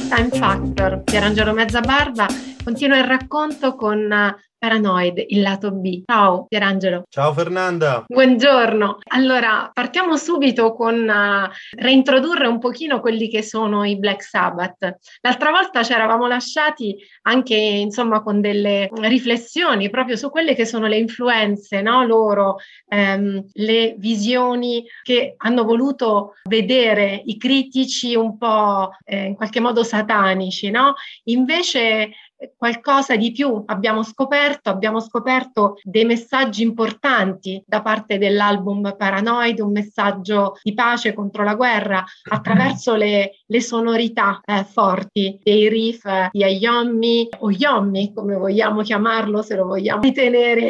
Big Time Factor, Pierangelo Mezzabarba continua il racconto con Paranoid, il lato B. Ciao Pierangelo. Ciao Fernanda. Buongiorno. Allora, partiamo subito con reintrodurre un pochino quelli che sono i Black Sabbath. L'altra volta ci eravamo lasciati anche, insomma, con delle riflessioni proprio su quelle che sono le influenze, no? Loro, le visioni che hanno voluto vedere i critici un po' in qualche modo satanici, no? Invece qualcosa di più abbiamo scoperto dei messaggi importanti da parte dell'album Paranoid, un messaggio di pace contro la guerra attraverso le sonorità forti dei riff di Iommi o Iommi, come vogliamo chiamarlo, se lo vogliamo ritenere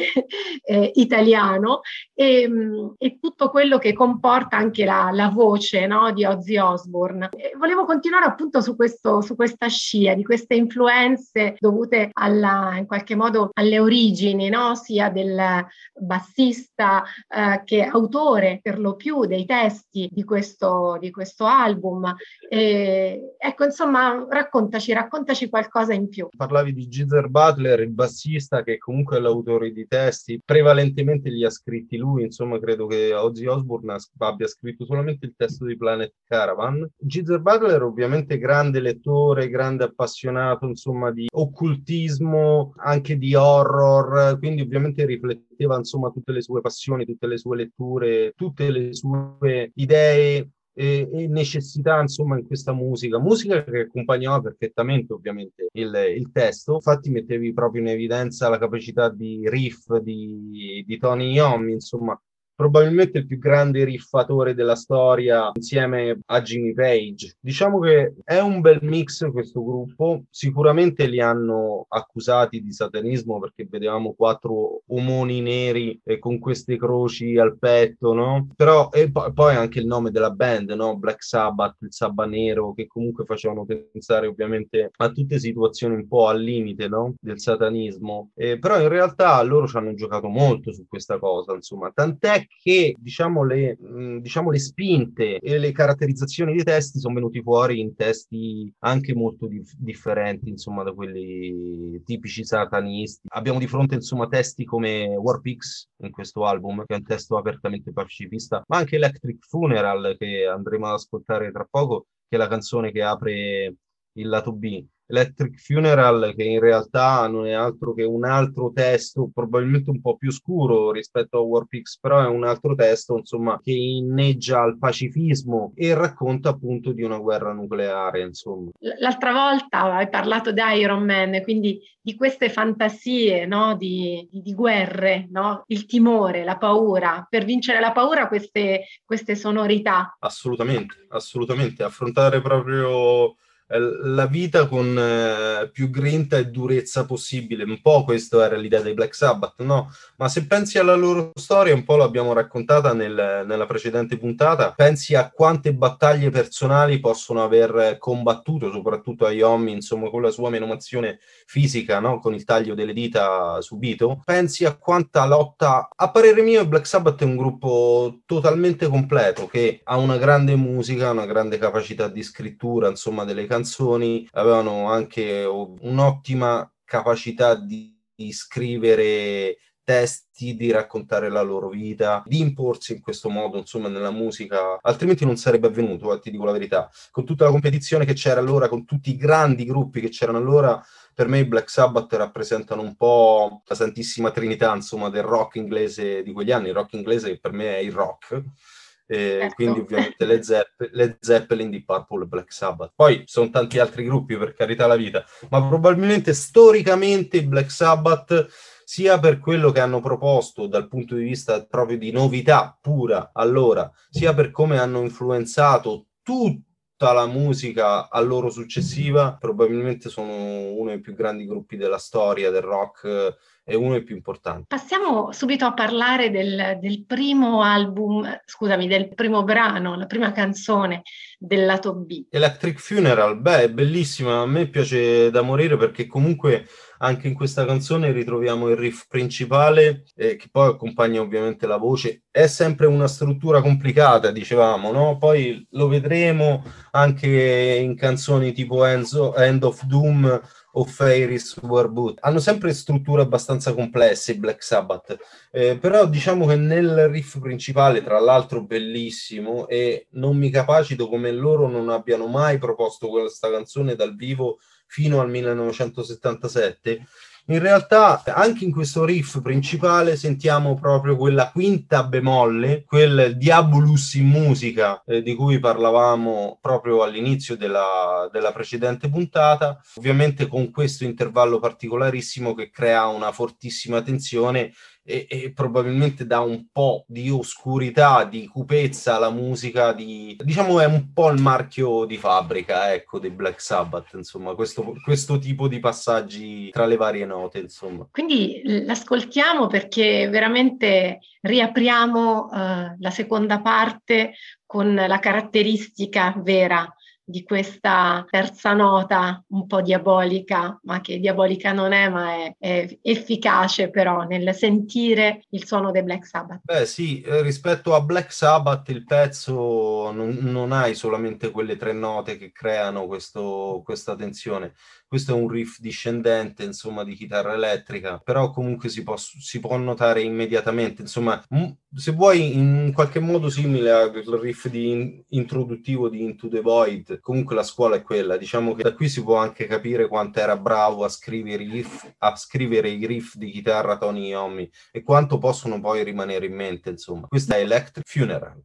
italiano, e tutto quello che comporta anche la voce, no, di Ozzy Osbourne. E volevo continuare appunto su questa scia di queste influenze dovute in qualche modo alle origini, no? Sia del bassista che autore per lo più dei testi di questo album. Ecco, insomma, raccontaci qualcosa in più. Parlavi di Geezer Butler, il bassista, che comunque è l'autore di testi, prevalentemente li ha scritti lui, insomma credo che Ozzy Osbourne abbia scritto solamente il testo di Planet Caravan. Geezer Butler ovviamente grande lettore, grande appassionato, insomma, di occultismo, anche di horror, quindi ovviamente rifletteva, insomma, tutte le sue passioni, tutte le sue letture, tutte le sue idee e necessità, insomma, in questa musica che accompagnava perfettamente ovviamente il testo. Infatti mettevi proprio in evidenza la capacità di riff di Tony Iommi, insomma probabilmente il più grande riffatore della storia insieme a Jimmy Page. Diciamo che è un bel mix questo gruppo, sicuramente li hanno accusati di satanismo perché vedevamo 4 omoni neri con queste croci al petto, no? Però e poi anche il nome della band, no? Black Sabbath, il Sabba nero, che comunque facevano pensare ovviamente a tutte situazioni un po' al limite, no? Del satanismo. Però in realtà loro ci hanno giocato molto su questa cosa, insomma, tant'è che diciamo le spinte e le caratterizzazioni dei testi sono venuti fuori in testi anche molto differenti, insomma, da quelli tipici satanisti. Abbiamo di fronte, insomma, testi come War Pigs in questo album, che è un testo apertamente pacifista, ma anche Electric Funeral, che andremo ad ascoltare tra poco, che è la canzone che apre il lato B. Electric Funeral, che in realtà non è altro che un altro testo, probabilmente un po' più scuro rispetto a War Pigs, però è un altro testo, insomma, che inneggia al pacifismo e racconta appunto di una guerra nucleare, insomma. L'altra volta hai parlato di Iron Man, quindi di queste fantasie, no? di guerre, no? Il timore, la paura. Per vincere la paura queste sonorità. Assolutamente, assolutamente. Affrontare proprio la vita con più grinta e durezza possibile. Un po' questa era l'idea dei Black Sabbath, no? Ma se pensi alla loro storia, un po' l'abbiamo raccontata nella precedente puntata, pensi a quante battaglie personali possono aver combattuto, soprattutto a Iommi, insomma, con la sua menomazione fisica, no? Con il taglio delle dita subito. Pensi a quanta lotta. A parere mio, il Black Sabbath è un gruppo totalmente completo, che ha una grande musica, una grande capacità di scrittura, insomma, delle canzoni, avevano anche un'ottima capacità di scrivere testi, di raccontare la loro vita, di imporsi in questo modo, insomma, nella musica, altrimenti non sarebbe avvenuto, ti dico la verità. Con tutta la competizione che c'era allora, con tutti i grandi gruppi che c'erano allora, per me i Black Sabbath rappresentano un po' la Santissima Trinità, insomma, del rock inglese di quegli anni. Il rock inglese che per me è il rock. Certo. Quindi ovviamente Led Zeppelin, di Purple, Black Sabbath. Poi sono tanti altri gruppi, per carità la vita, ma probabilmente storicamente i Black Sabbath, sia per quello che hanno proposto dal punto di vista proprio di novità pura allora, sia per come hanno influenzato tutta la musica a loro successiva, probabilmente sono uno dei più grandi gruppi della storia del rock è uno dei più importanti. Passiamo subito a parlare del primo album, scusami, del primo brano, la prima canzone del lato B. Electric Funeral, beh, è bellissima, a me piace da morire perché comunque anche in questa canzone ritroviamo il riff principale, che poi accompagna ovviamente la voce. È sempre una struttura complicata, dicevamo, no? Poi lo vedremo anche in canzoni tipo End of Doom o Fairies Warboot. Hanno sempre strutture abbastanza complesse i Black Sabbath, però diciamo che nel riff principale, tra l'altro bellissimo, e non mi capacito come loro non abbiano mai proposto questa canzone dal vivo fino al 1977. In realtà anche in questo riff principale sentiamo proprio quella quinta bemolle, quel diabolus in musica di cui parlavamo proprio all'inizio della precedente puntata, ovviamente con questo intervallo particolarissimo che crea una fortissima tensione e probabilmente dà un po' di oscurità, di cupezza alla musica, diciamo è un po' il marchio di fabbrica, ecco, dei Black Sabbath, insomma, questo tipo di passaggi tra le varie note, insomma. Quindi l'ascoltiamo perché veramente riapriamo la seconda parte con la caratteristica vera di questa terza nota un po' diabolica, ma che diabolica non è, ma è efficace però nel sentire il suono dei Black Sabbath. Beh sì, rispetto a Black Sabbath il pezzo non hai solamente quelle tre note che creano questa tensione. Questo è un riff discendente, insomma, di chitarra elettrica, però comunque si può notare immediatamente, insomma, se vuoi in qualche modo simile al riff introduttivo di Into the Void, comunque la scuola è quella, diciamo che da qui si può anche capire quanto era bravo a scrivere i riff di chitarra Tony Iommi e quanto possono poi rimanere in mente, insomma. Questa è Electric Funeral.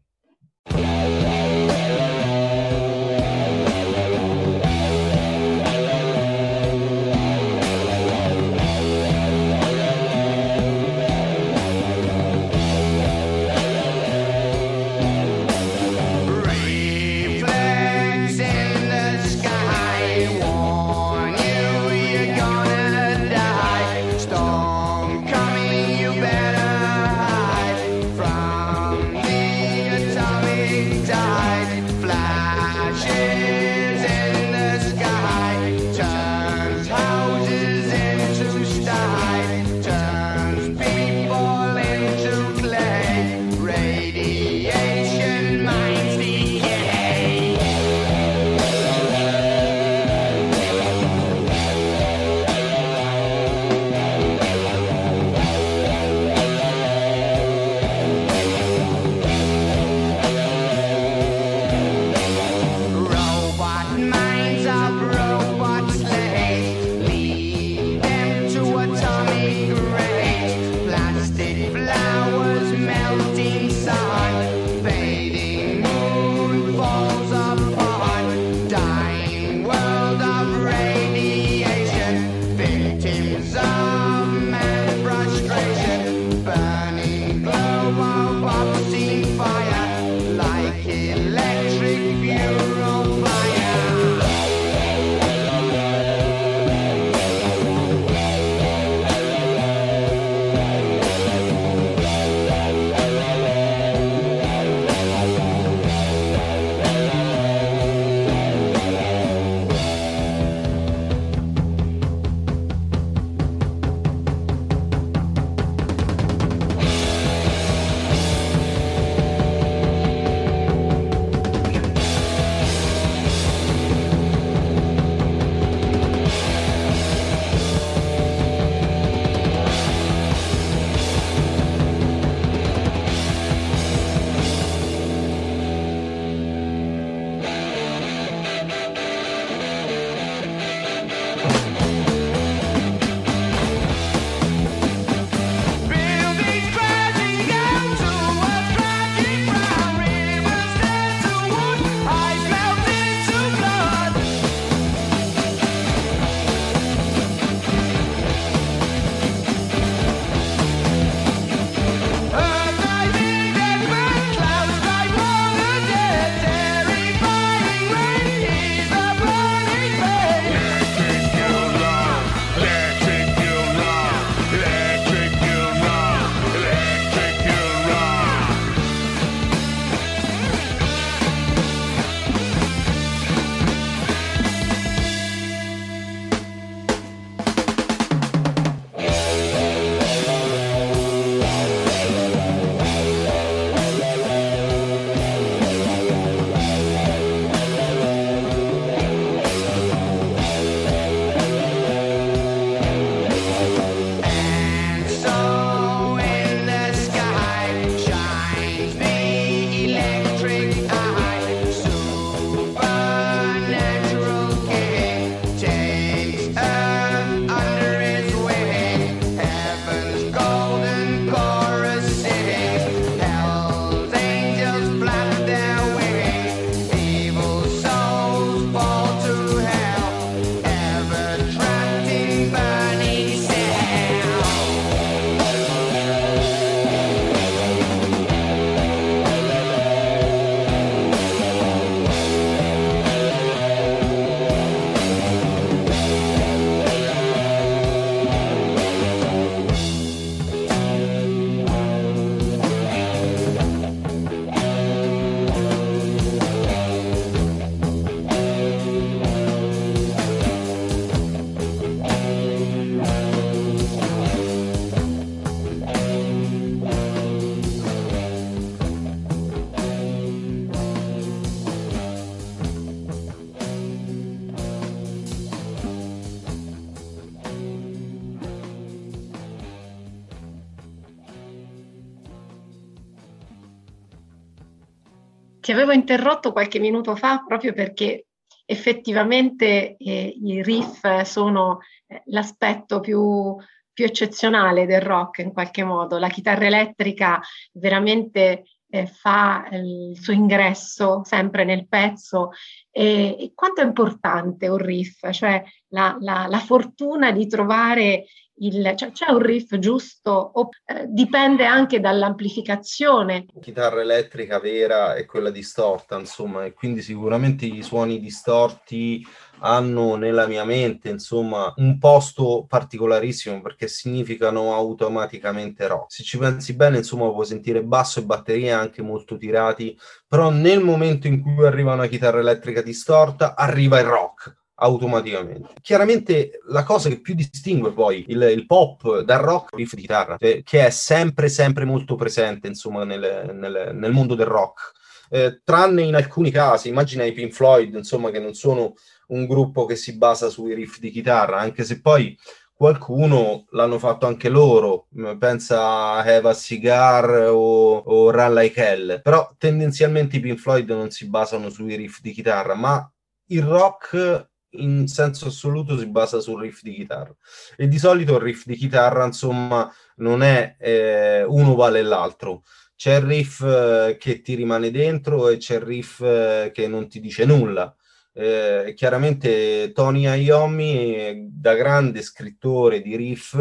Ti avevo interrotto qualche minuto fa proprio perché effettivamente i riff sono l'aspetto più eccezionale del rock in qualche modo. La chitarra elettrica veramente fa il suo ingresso sempre nel pezzo. E quanto è importante un riff, cioè la fortuna di trovare cioè, c'è un riff giusto o dipende anche dall'amplificazione. La chitarra elettrica vera è quella distorta, insomma, e quindi sicuramente i suoni distorti hanno nella mia mente, insomma, un posto particolarissimo perché significano automaticamente rock. Se ci pensi bene, insomma, puoi sentire basso e batteria anche molto tirati, però nel momento in cui arriva una chitarra elettrica distorta, arriva il rock automaticamente. Chiaramente la cosa che più distingue poi il pop dal rock è il riff di chitarra, che è sempre molto presente, insomma, nel mondo del rock. Tranne in alcuni casi, immagina i Pink Floyd, insomma, che non sono un gruppo che si basa sui riff di chitarra, anche se poi qualcuno l'hanno fatto anche loro, pensa a Have a Cigar o Run Like Hell, però tendenzialmente i Pink Floyd non si basano sui riff di chitarra, ma il rock in senso assoluto si basa sul riff di chitarra, e di solito il riff di chitarra, insomma, non è uno vale l'altro. C'è il riff che ti rimane dentro e c'è il riff che non ti dice nulla. Chiaramente Tony Iommi, da grande scrittore di riff,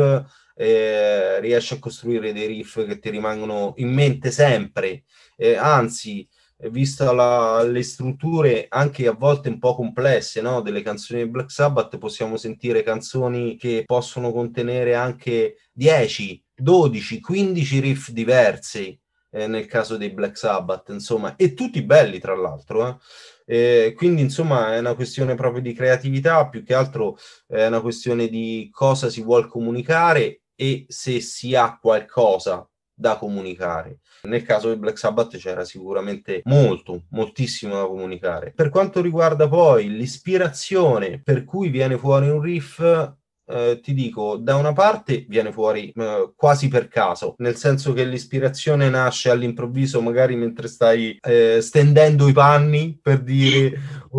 riesce a costruire dei riff che ti rimangono in mente sempre, anzi, vista le strutture anche a volte un po' complesse, no, delle canzoni di Black Sabbath, possiamo sentire canzoni che possono contenere anche 10, 12, 15 riff diversi, nel caso dei Black Sabbath, insomma, e tutti belli tra l'altro, quindi insomma è una questione proprio di creatività, più che altro è una questione di cosa si vuol comunicare e se si ha qualcosa da comunicare. Nel caso di Black Sabbath c'era sicuramente moltissimo da comunicare. Per quanto riguarda poi l'ispirazione per cui viene fuori un riff, ti dico, da una parte viene fuori quasi per caso, nel senso che l'ispirazione nasce all'improvviso, magari mentre stai stendendo i panni, per dire,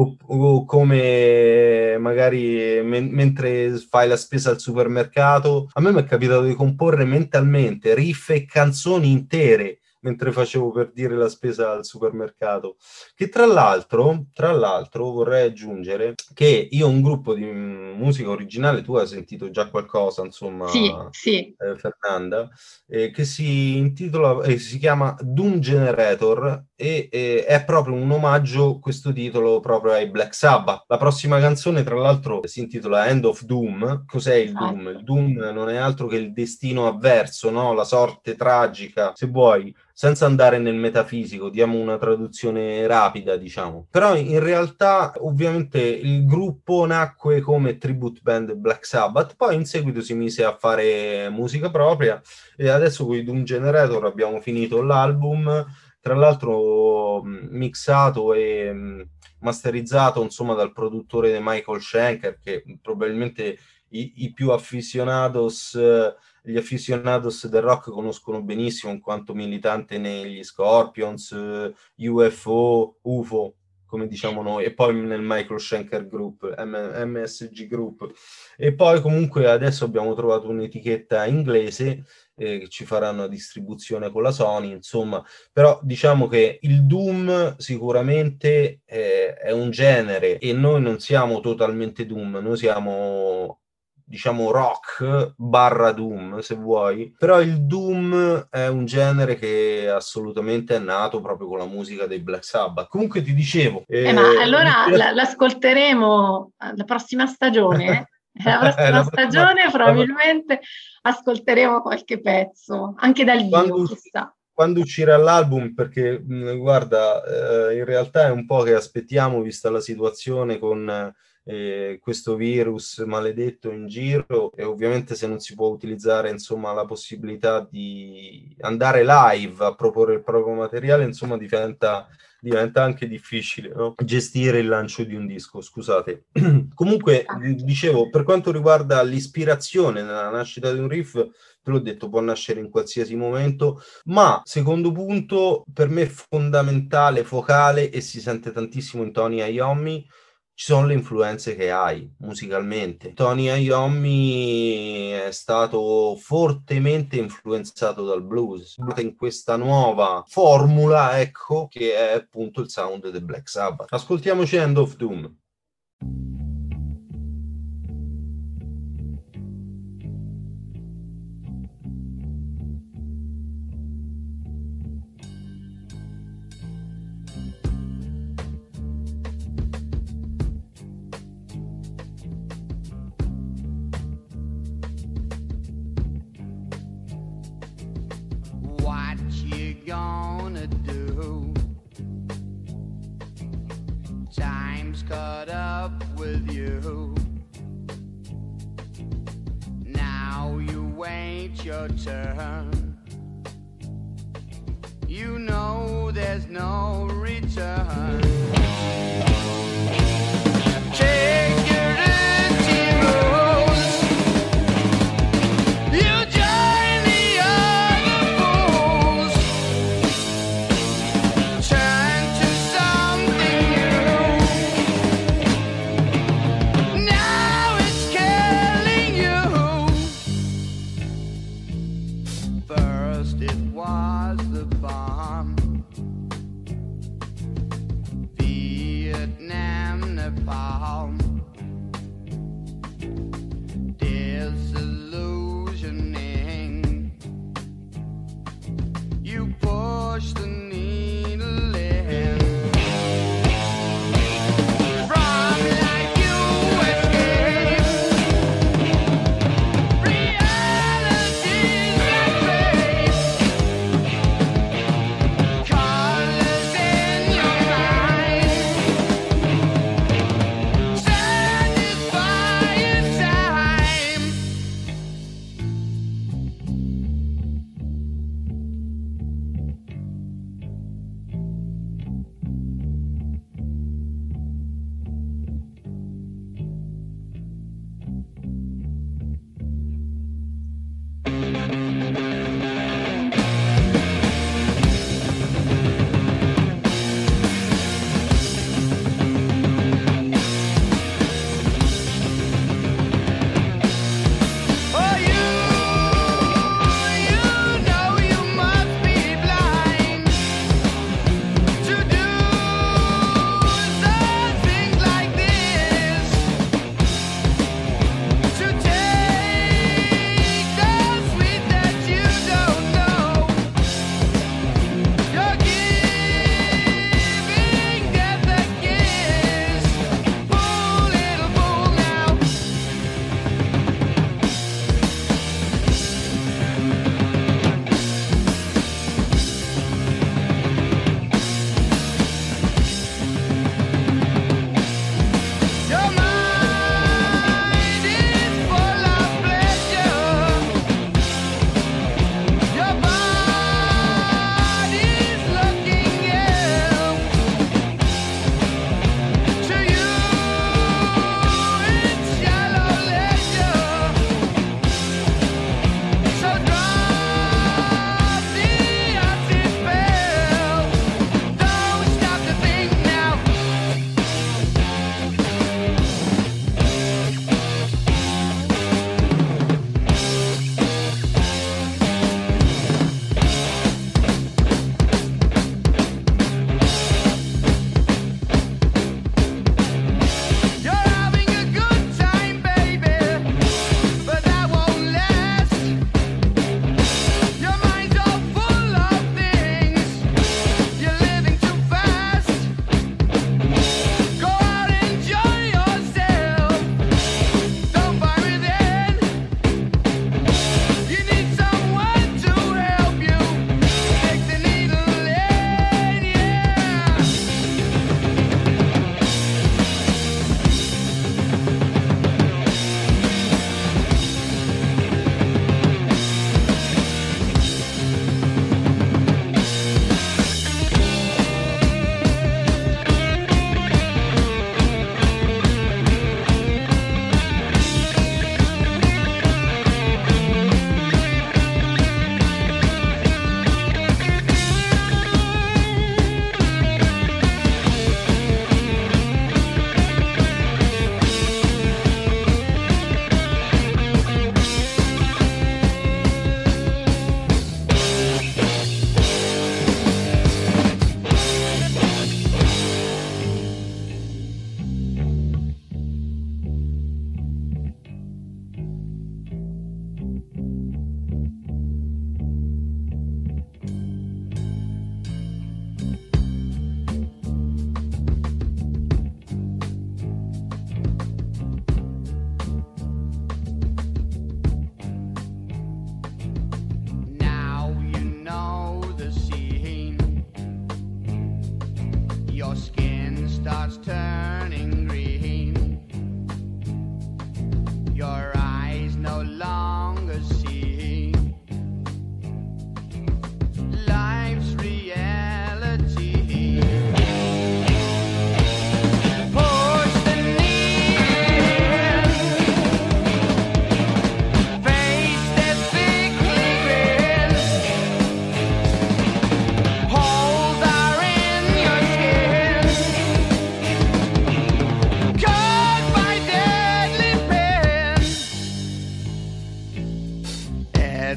o come magari mentre fai la spesa al supermercato. A me mi è capitato di comporre mentalmente riff e canzoni intere mentre facevo, per dire, la spesa al supermercato. Che tra l'altro vorrei aggiungere che io ho un gruppo di musica originale, tu hai sentito già qualcosa, Sì, insomma, sì. Fernanda, che si intitola, si chiama Doom Generator, e è proprio un omaggio, questo titolo, proprio ai Black Sabbath. La prossima canzone, tra l'altro, si intitola End of Doom. Cos'è il Doom? Il Doom non è altro che il destino avverso, no? La sorte tragica, se vuoi. Senza andare nel metafisico, diamo una traduzione rapida, diciamo. Però in realtà, ovviamente, il gruppo nacque come tribute band Black Sabbath, poi in seguito si mise a fare musica propria, e adesso con i Doom Generator abbiamo finito l'album, tra l'altro mixato e masterizzato, insomma, dal produttore Michael Schenker, che probabilmente i più aficionados, gli aficionados del rock conoscono benissimo, in quanto militante negli Scorpions, UFO, come diciamo noi, e poi nel Michael Schenker Group, MSG Group. E poi comunque adesso abbiamo trovato un'etichetta inglese che ci farà una distribuzione con la Sony, insomma. Però diciamo che il Doom sicuramente è un genere, e noi non siamo totalmente Doom, noi siamo, diciamo, rock barra Doom, se vuoi. Però il Doom è un genere che assolutamente è nato proprio con la musica dei Black Sabbath. Comunque ti dicevo... Ma allora l'ascolteremo la prossima stagione, eh? La prossima la prossima, stagione probabilmente ascolteremo qualche pezzo, anche dal vivo, quando, chissà. quando uscirà l'album, perché guarda, in realtà è un po' che aspettiamo, vista la situazione con questo virus maledetto in giro, e ovviamente se non si può utilizzare insomma la possibilità di andare live a proporre il proprio materiale, insomma diventa anche difficile, no? Gestire il lancio di un disco, scusate. Comunque, dicevo, per quanto riguarda l'ispirazione nella nascita di un riff, te l'ho detto, può nascere in qualsiasi momento, ma secondo punto, per me fondamentale, focale, e si sente tantissimo in Tony Iommi, ci sono le influenze che hai musicalmente. Tony Iommi è stato fortemente influenzato dal blues, in questa nuova formula, ecco, che è appunto il sound del Black Sabbath. Ascoltiamoci End of Doom. Gonna do? Time's caught up with you. Now you wait your turn. You know there's no return. Take your empty roads. You join the other fools. Turn to something new. Now it's killing you. First it was the bomb.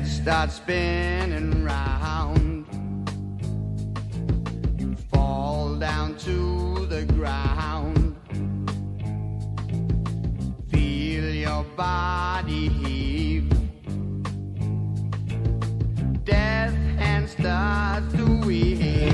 head starts spinning round. You fall down to the ground. Feel your body heave. Death hand starts to weave.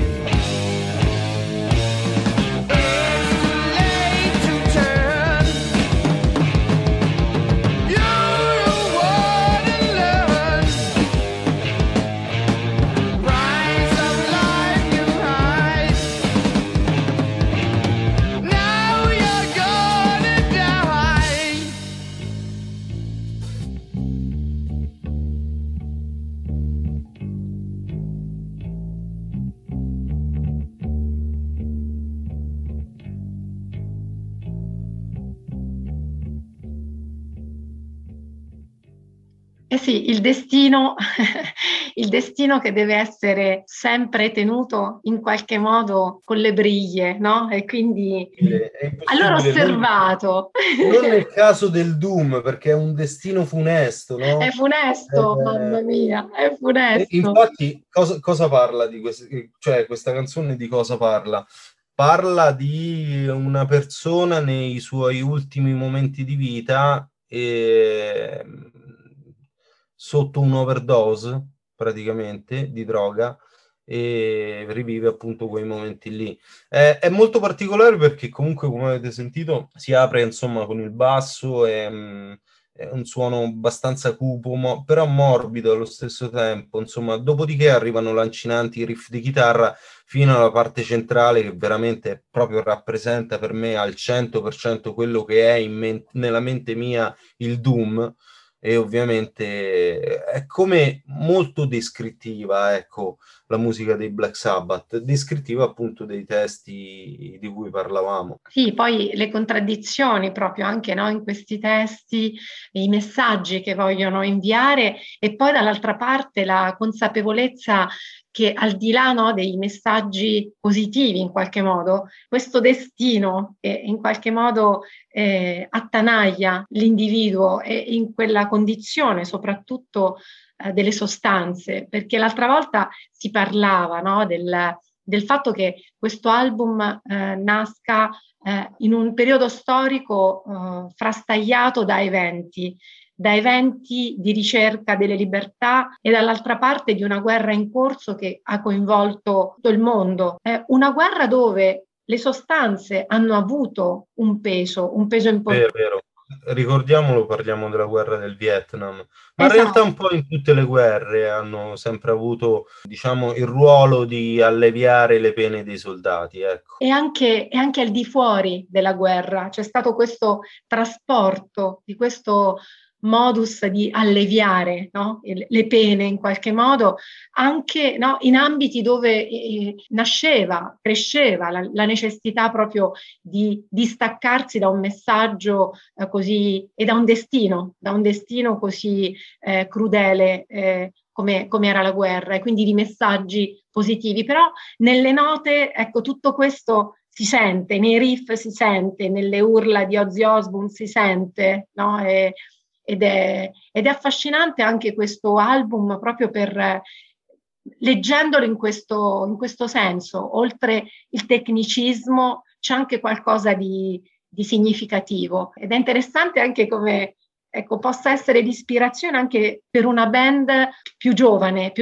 Eh sì, il destino, il destino che deve essere sempre tenuto in qualche modo con le briglie, no? E quindi È allora impossibile, osservato. non nel caso del Doom, perché è un destino funesto, È no? funesto, mamma mia, è funesto. Infatti, cosa parla di cioè questa canzone di cosa parla? Parla di una persona nei suoi ultimi momenti di vita sotto un'overdose praticamente di droga e rivive appunto quei momenti lì. È molto particolare perché comunque, come avete sentito, si apre insomma con il basso e è un suono abbastanza cupo, però morbido allo stesso tempo. Insomma, dopodiché arrivano lancinanti riff di chitarra fino alla parte centrale che veramente proprio rappresenta per me al 100% quello che è nella mente mia il Doom. E ovviamente è come molto descrittiva, ecco, la musica dei Black Sabbath, descrittiva appunto dei testi di cui parlavamo. Sì, poi le contraddizioni proprio anche, no, in questi testi, i messaggi che vogliono inviare e poi dall'altra parte la consapevolezza che al di là, no, dei messaggi positivi in qualche modo, questo destino che in qualche modo attanaglia l'individuo e in quella condizione soprattutto delle sostanze, perché l'altra volta si parlava, no, del fatto che questo album nasca in un periodo storico frastagliato da eventi di ricerca delle libertà e dall'altra parte di una guerra in corso che ha coinvolto tutto il mondo. Una guerra dove le sostanze hanno avuto un peso importante. Vero. Ricordiamolo, parliamo della guerra del Vietnam, ma in realtà Esatto. un po' in tutte le guerre hanno sempre avuto, diciamo, il ruolo di alleviare le pene dei soldati, ecco. E anche al di fuori della guerra c'è stato questo trasporto di questo modus di alleviare, no, le pene in qualche modo, anche, no, in ambiti dove nasceva, cresceva la necessità proprio di distaccarsi da un messaggio così e da un destino così crudele come era la guerra e quindi di messaggi positivi. Però nelle note, ecco, tutto questo si sente, nei riff si sente, nelle urla di Ozzy Osbourne si sente, no? Ed è affascinante anche questo album proprio per leggendolo in questo senso, oltre il tecnicismo c'è anche qualcosa di significativo ed è interessante anche come ecco, possa essere di ispirazione anche per una band più giovane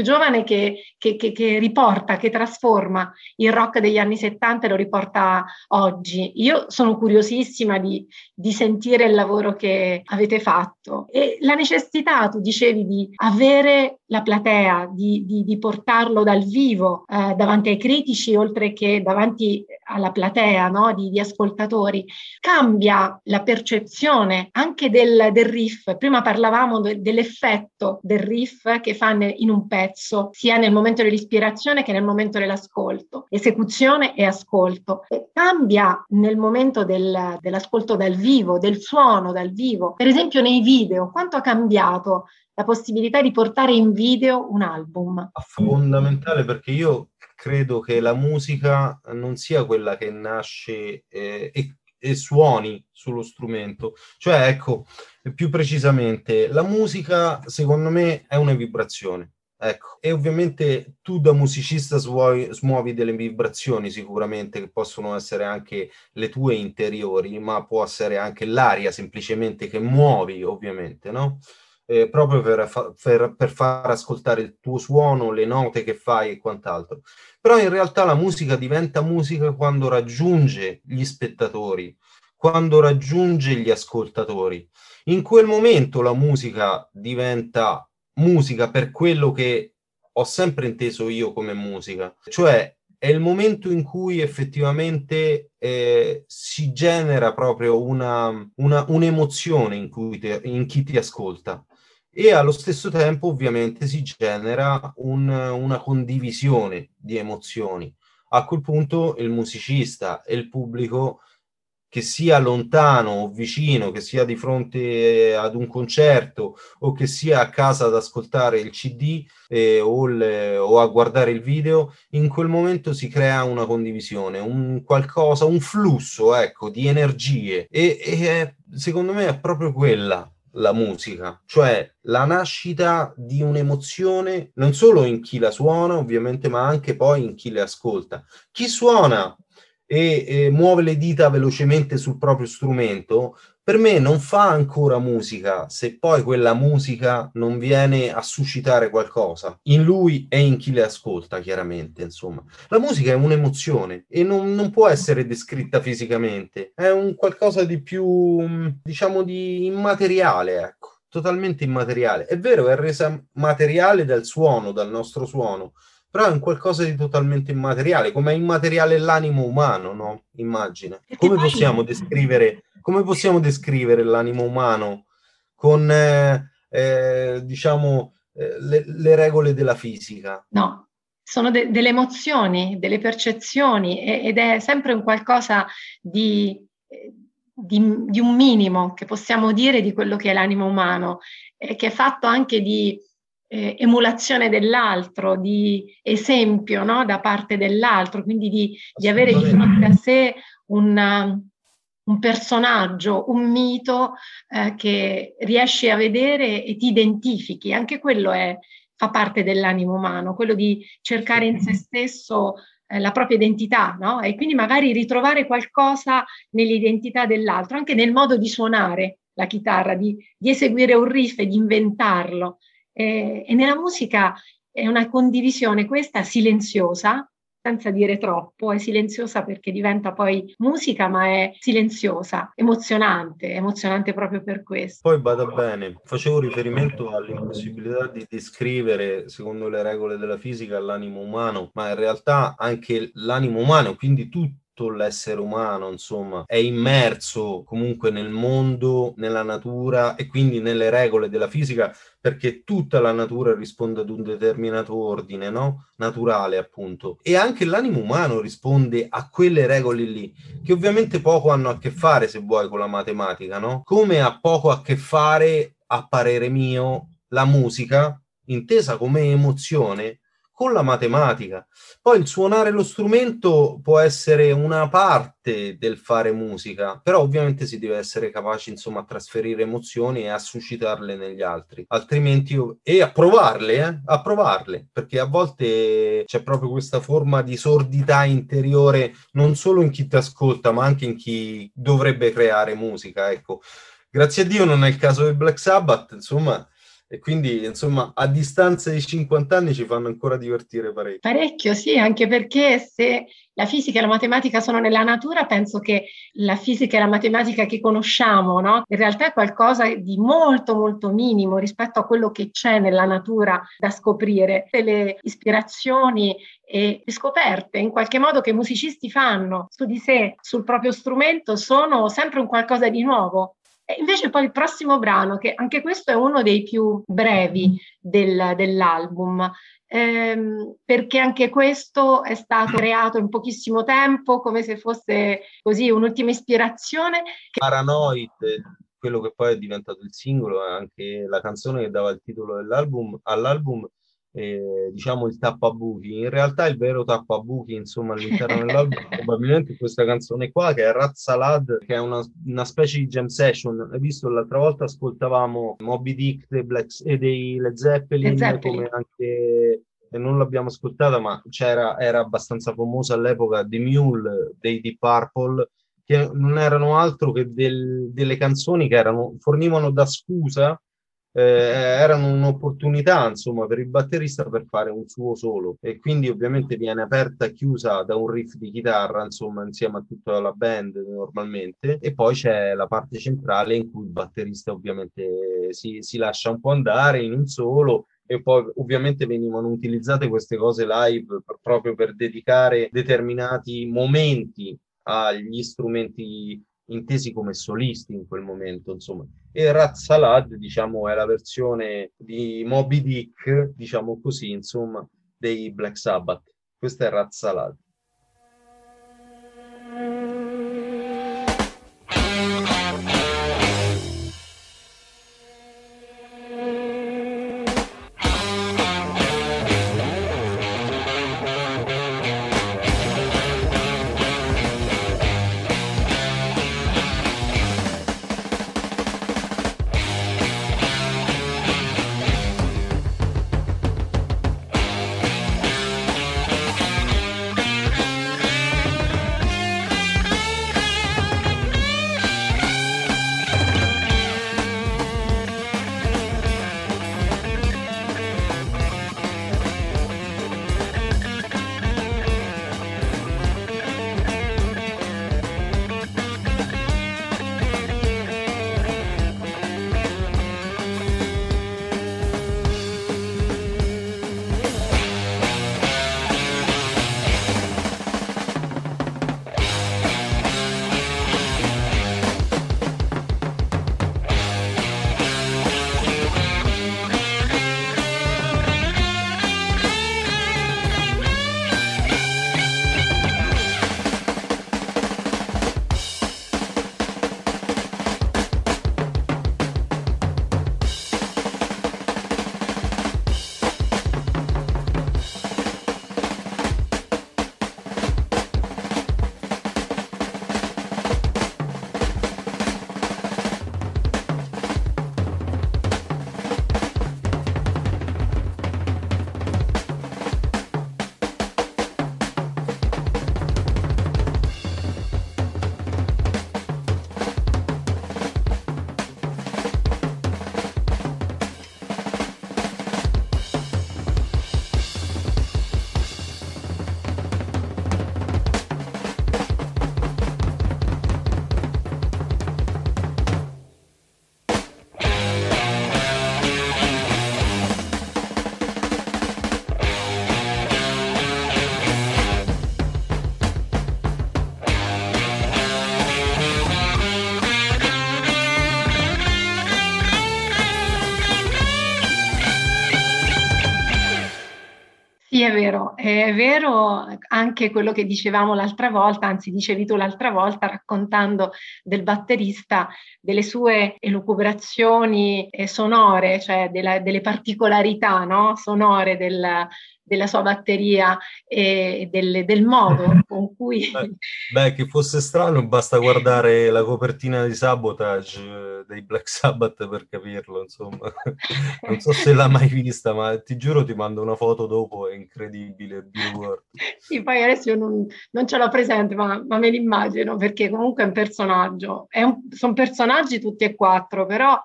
che riporta, che trasforma il rock degli anni 70 e lo riporta oggi. Io sono curiosissima di sentire il lavoro che avete fatto e la necessità, tu dicevi, di avere la platea, di portarlo dal vivo davanti ai critici oltre che davanti alla platea, no? di ascoltatori, cambia la percezione anche del riff. Prima parlavamo dell'effetto del riff che fa in un pezzo, sia nel momento dell'ispirazione che nel momento dell'ascolto, esecuzione e ascolto. E cambia nel momento dell'ascolto dal vivo, del suono dal vivo. Per esempio nei video, quanto ha cambiato la possibilità di portare in video un album? Fondamentale, perché io credo che la musica non sia quella che nasce e suoni sullo strumento. Cioè, ecco, più precisamente, la musica, secondo me, è una vibrazione. Ecco, e ovviamente tu da musicista smuovi delle vibrazioni sicuramente che possono essere anche le tue interiori, ma può essere anche l'aria semplicemente che muovi, ovviamente, no? Proprio per far ascoltare il tuo suono, le note che fai e quant'altro. Però in realtà la musica diventa musica quando raggiunge gli spettatori, quando raggiunge gli ascoltatori. In quel momento la musica diventa musica per quello che ho sempre inteso io come musica, cioè è il momento in cui effettivamente si genera proprio un'emozione in chi ti ascolta e allo stesso tempo ovviamente si genera una condivisione di emozioni. A quel punto il musicista e il pubblico, che sia lontano o vicino, che sia di fronte ad un concerto o che sia a casa ad ascoltare il CD o a guardare il video, in quel momento si crea una condivisione, un qualcosa, un flusso, ecco, di energie secondo me è proprio quella la musica, cioè la nascita di un'emozione non solo in chi la suona, ovviamente, ma anche poi in chi le ascolta. Chi suona e muove le dita velocemente sul proprio strumento, per me non fa ancora musica se poi quella musica non viene a suscitare qualcosa in lui e in chi le ascolta, chiaramente, insomma. La musica è un'emozione e non può essere descritta fisicamente, è un qualcosa di più, diciamo, di immateriale, ecco. Totalmente immateriale. È vero, è resa materiale dal suono, dal nostro suono, però è un qualcosa di totalmente immateriale, come è immateriale l'animo umano, no? Immagina. Perché poi Come possiamo descrivere l'animo umano con, diciamo, le regole della fisica? no, sono delle emozioni, delle percezioni ed è sempre un qualcosa di un minimo che possiamo dire di quello che è l'animo umano, che è fatto anche di emulazione dell'altro, di esempio, no, da parte dell'altro, quindi di avere di fronte a sé un personaggio, un mito che riesci a vedere e ti identifichi. Anche quello fa parte dell'animo umano, quello di cercare in se stesso la propria identità, no? E quindi magari ritrovare qualcosa nell'identità dell'altro, anche nel modo di suonare la chitarra, di eseguire un riff e di inventarlo. E nella musica è una condivisione questa silenziosa, senza dire troppo, è silenziosa perché diventa poi musica, ma è silenziosa, emozionante proprio per questo. Poi bada bene, facevo riferimento all'impossibilità di descrivere, secondo le regole della fisica, l'animo umano, ma in realtà anche l'animo umano, quindi tutto l'essere umano, insomma, è immerso comunque nel mondo, nella natura e quindi nelle regole della fisica, perché tutta la natura risponde ad un determinato ordine, no? Naturale, appunto. E anche l'animo umano risponde a quelle regole lì, che ovviamente poco hanno a che fare, se vuoi, con la matematica, no? Come ha poco a che fare, a parere mio, la musica, intesa come emozione, con la matematica. Poi il suonare lo strumento può essere una parte del fare musica, però ovviamente si deve essere capaci, insomma, a trasferire emozioni e a suscitarle negli altri, altrimenti e a provarle, perché a volte c'è proprio questa forma di sordità interiore, non solo in chi ti ascolta, ma anche in chi dovrebbe creare musica, ecco. Grazie a Dio non è il caso del Black Sabbath, insomma, e quindi, insomma, a distanza di 50 anni ci fanno ancora divertire parecchio. Parecchio, sì, anche perché se la fisica e la matematica sono nella natura, penso che la fisica e la matematica che conosciamo, no? In realtà è qualcosa di molto, molto minimo rispetto a quello che c'è nella natura da scoprire. Le ispirazioni e le scoperte, in qualche modo, che i musicisti fanno su di sé, sul proprio strumento, sono sempre un qualcosa di nuovo. E invece poi il prossimo brano, che anche questo è uno dei più brevi dell'album, perché anche questo è stato creato in pochissimo tempo, come se fosse così un'ultima ispirazione. Paranoid, quello che poi è diventato il singolo, è anche la canzone che dava il titolo all'album, diciamo il tappabuchi. In realtà il vero tappabuchi, insomma, all'interno dell'album probabilmente questa canzone qua, che è Rat Salad, che è una specie di jam session. Hai visto, l'altra volta ascoltavamo Moby Dick dei Led Led Zeppelin, Zeppelin. come anche, e non l'abbiamo ascoltata, ma era abbastanza famosa all'epoca, The Mule dei Deep Purple, che non erano altro che delle canzoni che fornivano da scusa, erano un'opportunità, insomma, per il batterista per fare un suo solo, e quindi ovviamente viene aperta e chiusa da un riff di chitarra, insomma, insieme a tutta la band normalmente, e poi c'è la parte centrale in cui il batterista ovviamente si lascia un po' andare in un solo. E poi ovviamente venivano utilizzate queste cose live proprio per dedicare determinati momenti agli strumenti intesi come solisti in quel momento, insomma. E Rat Salad, diciamo, è la versione di Moby Dick, diciamo così, insomma, dei Black Sabbath. Questo è Rat Salad. Sì, è vero anche quello che dicevamo l'altra volta, anzi dicevi tu l'altra volta raccontando del batterista, delle sue elucubrazioni sonore, cioè delle particolarità, no? Sonore della sua batteria e del modo con cui... Beh, che fosse strano, basta guardare la copertina di Sabotage dei Black Sabbath per capirlo, insomma. Non so se l'ha mai vista, ma ti giuro ti mando una foto dopo, è incredibile, Billboard. Sì, poi adesso io non ce l'ho presente, ma me l'immagino, perché comunque è un personaggio. Sono personaggi tutti e quattro, però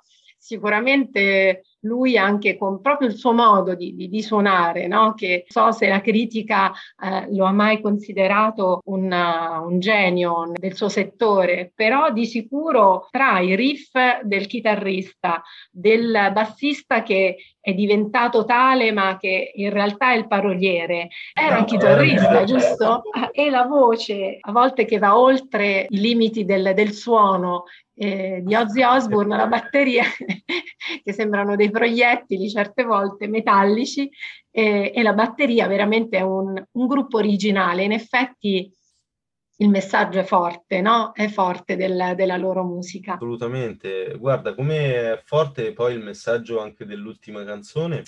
sicuramente lui anche con proprio il suo modo di suonare, no? Che so se la critica lo ha mai considerato un genio del suo settore, però di sicuro tra i riff del chitarrista, del bassista che è diventato tale ma che in realtà è il paroliere, era un chitarrista, giusto? E la voce, a volte che va oltre i limiti del suono, di Ozzy Osbourne, la batteria, che sembrano dei proiettili certe volte metallici, e la batteria veramente è un gruppo originale. In effetti il messaggio è forte, no? È forte della loro musica. Assolutamente, guarda come è forte poi il messaggio anche dell'ultima canzone,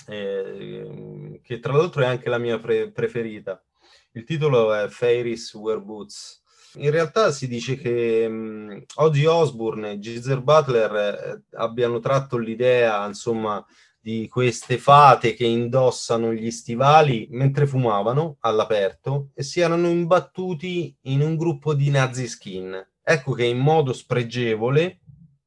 che tra l'altro è anche la mia preferita. Il titolo è Fairies Wear Boots. In realtà si dice che Ozzy Osbourne e Geezer Butler abbiano tratto l'idea, insomma, di queste fate che indossano gli stivali mentre fumavano all'aperto e si erano imbattuti in un gruppo di nazi skin. Ecco che in modo spregevole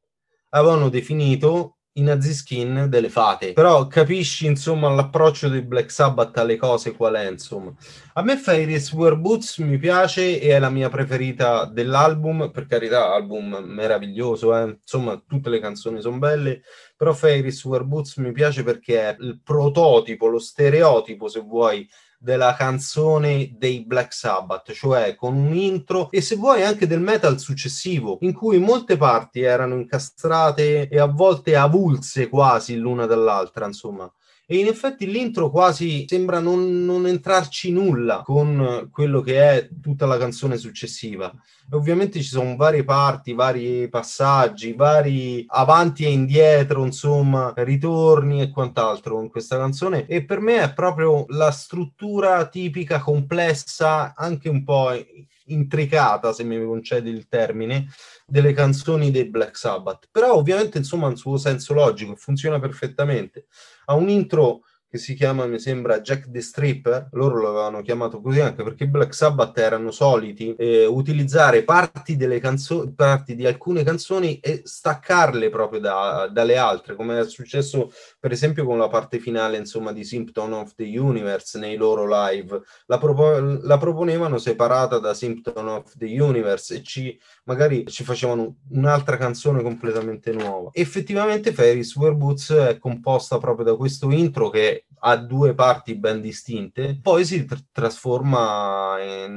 avevano definito i nazi skin delle fate. Però capisci, insomma, l'approccio dei Black Sabbath alle cose qual è, insomma. A me Fairies Wear Boots mi piace e è la mia preferita dell'album, per carità, album meraviglioso, insomma, tutte le canzoni sono belle, però Fairies Wear Boots mi piace perché è il prototipo, lo stereotipo, se vuoi, della canzone dei Black Sabbath, cioè con un intro e se vuoi anche del metal successivo, in cui molte parti erano incastrate e a volte avulse quasi l'una dall'altra, insomma. E in effetti l'intro quasi sembra non entrarci nulla con quello che è tutta la canzone successiva. E ovviamente ci sono varie parti, vari passaggi, vari avanti e indietro, insomma, ritorni e quant'altro in questa canzone. E per me è proprio la struttura tipica, complessa, anche un po' intricata, se mi concedi il termine, delle canzoni dei Black Sabbath. Però ovviamente, insomma, ha un suo senso logico, funziona perfettamente. Ha un intro che si chiama, mi sembra, Jack the Stripper, loro lo avevano chiamato così anche perché i Black Sabbath erano soliti utilizzare parti delle canzoni, parti di alcune canzoni e staccarle proprio dalle altre, come è successo per esempio con la parte finale, insomma, di Symptom of the Universe nei loro live. La proponevano separata da Symptom of the Universe e magari ci facevano un'altra canzone completamente nuova. Effettivamente Fairies Wear Boots è composta proprio da questo intro che ha due parti ben distinte, poi si trasforma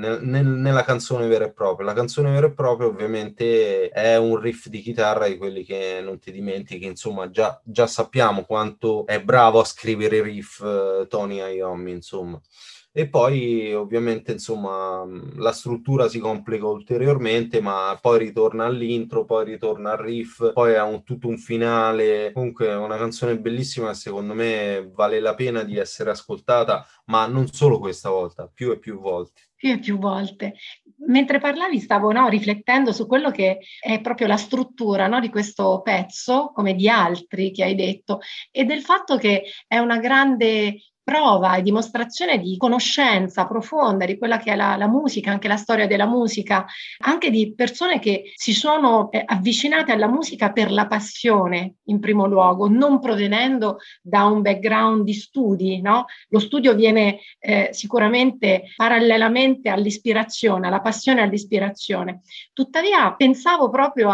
nella canzone vera e propria. La canzone vera e propria ovviamente è un riff di chitarra di quelli che non ti dimentichi, insomma già sappiamo quanto è bravo a scrivere riff Tony Iommi, insomma. E poi ovviamente insomma la struttura si complica ulteriormente, ma poi ritorna all'intro, poi ritorna al riff, poi ha tutto un finale. Comunque è una canzone bellissima, secondo me vale la pena di essere ascoltata, ma non solo questa volta, più e più volte. Più e più volte. Mentre parlavi stavo, no, riflettendo su quello che è proprio la struttura, no, di questo pezzo, come di altri che hai detto, e del fatto che è una grande prova e dimostrazione di conoscenza profonda di quella che è la musica, anche la storia della musica, anche di persone che si sono avvicinate alla musica per la passione in primo luogo, non provenendo da un background di studi, no? Lo studio viene sicuramente parallelamente all'ispirazione, alla passione e all'ispirazione. Tuttavia pensavo proprio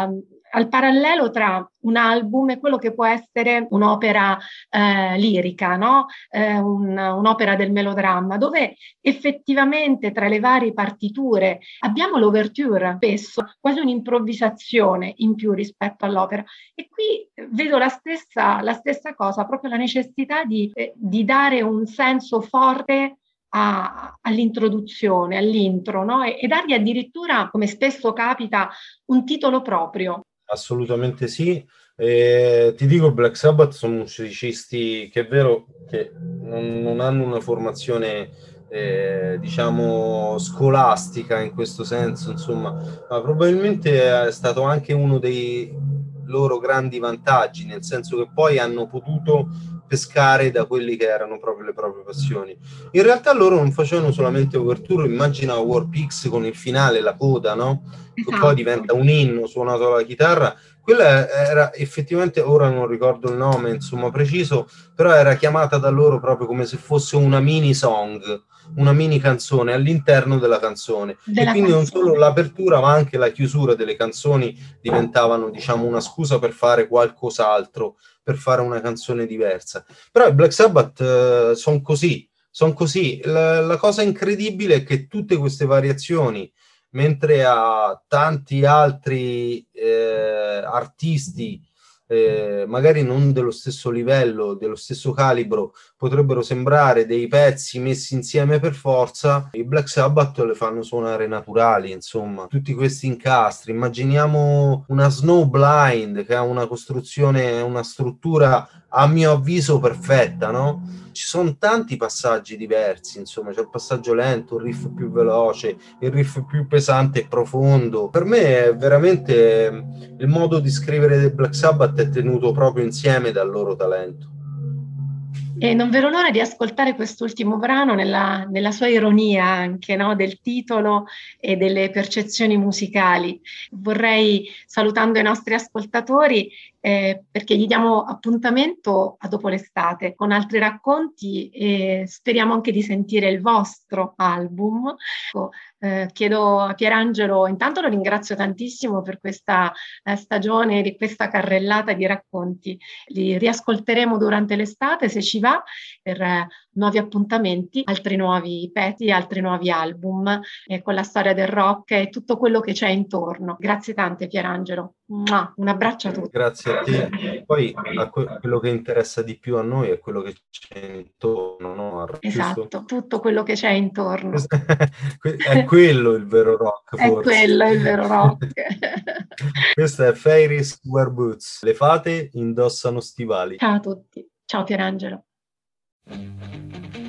al parallelo tra un album e quello che può essere un'opera lirica, no? Un'opera del melodramma, dove effettivamente tra le varie partiture abbiamo l'ouverture, spesso quasi un'improvvisazione in più rispetto all'opera. E qui vedo la stessa cosa, proprio la necessità di dare un senso forte all'introduzione, all'intro, no? E dargli addirittura, come spesso capita, un titolo proprio. Assolutamente sì. Ti dico, Black Sabbath sono musicisti che è vero che non hanno una formazione diciamo scolastica in questo senso, insomma, ma probabilmente è stato anche uno dei loro grandi vantaggi, nel senso che poi hanno potuto pescare da quelli che erano proprio le proprie passioni. In realtà loro non facevano solamente overture, immagina War Pigs con il finale, la coda, no? Che poi diventa un inno suonato alla chitarra. Quella era effettivamente, ora non ricordo il nome insomma preciso, però era chiamata da loro proprio come se fosse una mini song, una mini canzone all'interno della canzone. E quindi non solo l'apertura ma anche la chiusura delle canzoni diventavano, diciamo, una scusa per fare qualcos'altro, per fare una canzone diversa. Però i Black Sabbath sono così, sono così. La cosa incredibile è che tutte queste variazioni, mentre a tanti altri artisti magari non dello stesso livello, dello stesso calibro, potrebbero sembrare dei pezzi messi insieme per forza, i Black Sabbath le fanno suonare naturali, insomma, tutti questi incastri. Immaginiamo una Snowblind che ha una costruzione, una struttura a mio avviso perfetta, no? Ci sono tanti passaggi diversi, insomma, c'è il passaggio lento, il riff più veloce, il riff più pesante e profondo. Per me è veramente il modo di scrivere dei Black Sabbath è tenuto proprio insieme dal loro talento. E non vedo l'ora di ascoltare quest'ultimo brano nella sua ironia anche, no? Del titolo e delle percezioni musicali. Vorrei, salutando i nostri ascoltatori, perché gli diamo appuntamento a dopo l'estate con altri racconti e speriamo anche di sentire il vostro album. Chiedo a Pierangelo, intanto lo ringrazio tantissimo per questa stagione, di questa carrellata di racconti. Li riascolteremo durante l'estate se ci va, per nuovi appuntamenti, altri nuovi pezzi, altri nuovi album con la storia del rock e tutto quello che c'è intorno. Grazie tante Pierangelo. Un abbraccio a tutti. Grazie a te. Poi quello che interessa di più a noi è quello che c'è intorno, no? Esatto, Giusto? tutto quello che c'è intorno. È quello il vero rock, È forse. quello il vero rock. Questo è Fairies Wear Boots. Le fate indossano stivali. Ciao a tutti. Ciao Pierangelo.